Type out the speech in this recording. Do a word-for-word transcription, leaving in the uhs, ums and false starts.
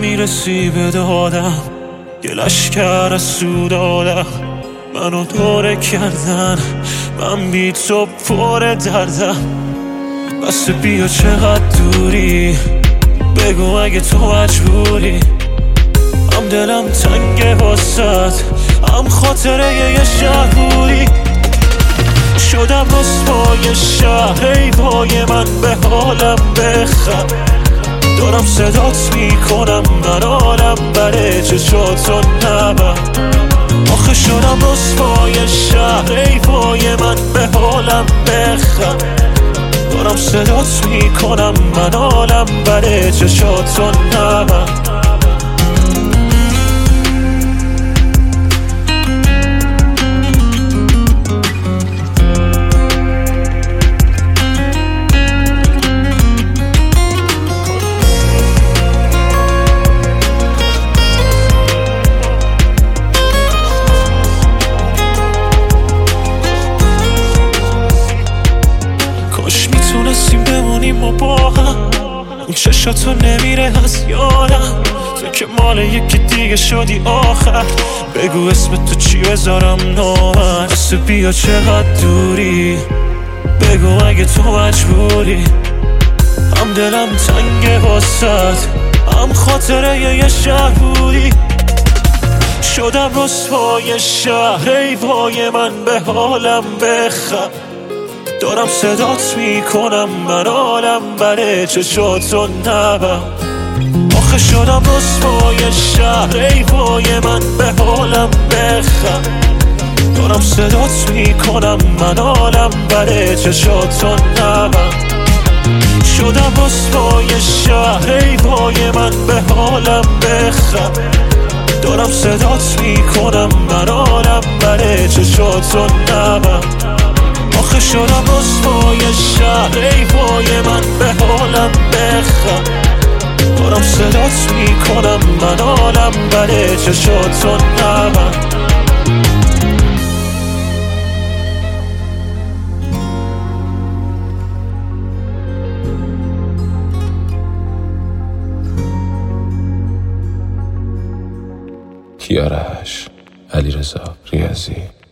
نمیرسی به دادم، یه لشکر از سود دادم منو دوره کردن، من بی تو پر دردم. بس بیا چقدر دوری، بگو اگه تو مجبوری. هم دلم تنگه واسد، هم خاطره یه شهر بودی. شدم رسوای شهر، ای وای من به حالم بخند. دارم صدات میکنم من حالم بره، چشاتو نبند. آخه شدم رسوای شهر، ای وای من به حالم بخند. دارم صدات میکنم من حالم بره، چشاتو نبند. کاش میتونستیم بمونیم ما با هم، اون چشاتو نمیره از یادم. تو که مال یکی دیگه شدی آخر، بگو اسم تو چی بذارم نامن. بس بیا چقدر دوری، بگو اگه تو مجبوری. هم دلم تنگه واسد، هم خاطره یه شهر بودی. شدم رسوای شهر، ای وای من به حالم بخند. دارم صدات میکنم من حالم بره، چشاتو نبند. آخه شدم رسوای شهر، ای وای من به حالم بخند. دارم صدات میکنم من حالم بره، چشاتو نبند. شدم رسوای شهر، ای وای من به حالم بخند. دارم صدات میکنم من حالم بره، چشاتو نبند. آخه شدم رسوای شهر، ای وای من به حالم بخند. دارم صدات میکنم من حالم بره، چشاتو نبند. کیارش، علیرضا ریاضی.